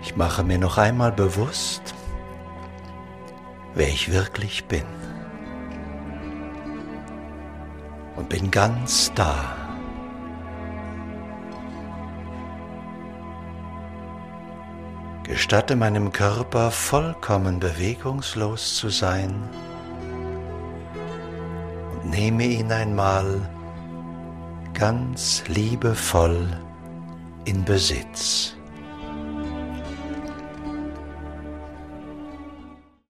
Ich mache mir noch einmal bewusst, wer ich wirklich bin. Und bin ganz da. Gestatte meinem Körper vollkommen bewegungslos zu sein und nehme ihn einmal ganz liebevoll in Besitz.